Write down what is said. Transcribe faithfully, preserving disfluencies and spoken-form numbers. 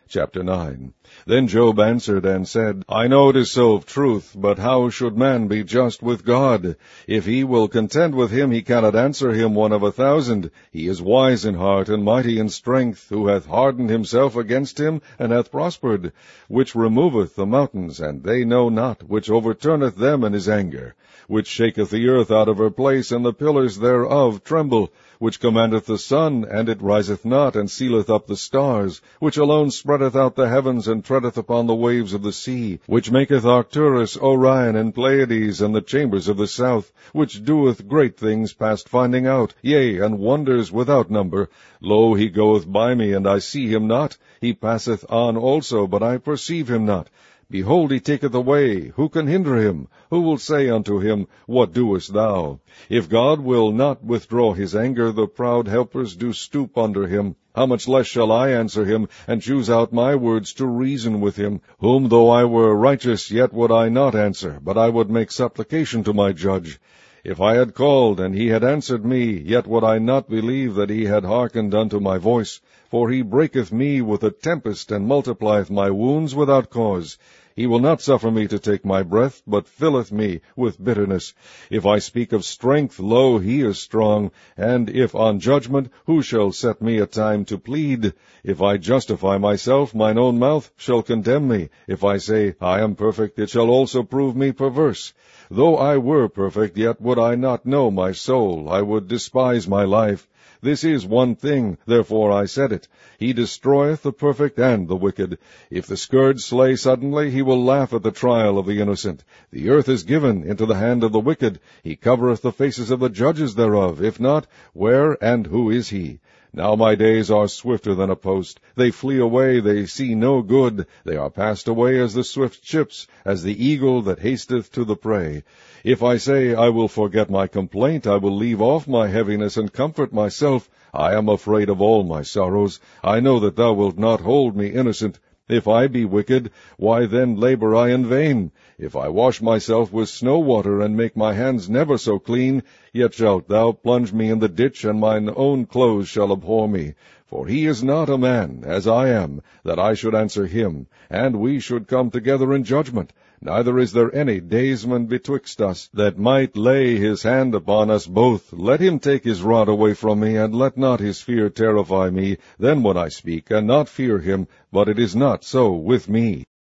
Chapter nine. Then Job answered and said, I know it is so of truth, but how should man be just with God? If he will contend with him, he cannot answer him one of a thousand. He is wise in heart and mighty in strength, who hath hardened himself against him, and hath prospered, which removeth the mountains, and they know not, which overturneth them in his anger, which shaketh the earth out of her place, and the pillars thereof tremble, which commandeth the sun, and it riseth not, and sealeth up the stars, which alone spreadeth out the heavens, and treadeth upon the waves of the sea, which maketh Arcturus, Orion, and Pleiades, and the chambers of the south, which doeth great things past finding out, yea, and wonders without number. Lo, he goeth by me, and I see him not. He passeth on also, but I perceive him not. Behold, he taketh away. Who can hinder him? Who will say unto him, What doest thou? If God will not withdraw his anger, the proud helpers do stoop under him. How much less shall I answer him, and choose out my words to reason with him, whom though I were righteous, yet would I not answer, but I would make supplication to my judge. If I had called, and he had answered me, yet would I not believe that he had hearkened unto my voice. For he breaketh me with a tempest, and multiplieth my wounds without cause. He will not suffer me to take my breath, but filleth me with bitterness. If I speak of strength, lo, he is strong. And if on judgment, who shall set me a time to plead? If I justify myself, mine own mouth shall condemn me. If I say, I am perfect, it shall also prove me perverse. Though I were perfect, yet would I not know my soul. I would despise my life. This is one thing, therefore I said it. He destroyeth the perfect and the wicked. If the scourge slay suddenly, he will laugh at the trial of the innocent. The earth is given into the hand of the wicked. He covereth the faces of the judges thereof. If not, where and who is he? Now my days are swifter than a post. They flee away, they see no good. They are passed away as the swift ships, as the eagle that hasteth to the prey. If I say, I will forget my complaint, I will leave off my heaviness and comfort myself. I am afraid of all my sorrows. I know that thou wilt not hold me innocent. If I be wicked, why then labor I in vain? If I wash myself with snow water, and make my hands never so clean, yet shalt thou plunge me in the ditch, and mine own clothes shall abhor me. For he is not a man, as I am, that I should answer him, and we should come together in judgment. Neither is there any daysman betwixt us, that might lay his hand upon us both. Let him take his rod away from me, and let not his fear terrify me. Then would I speak, and not fear him, but it is not so with me.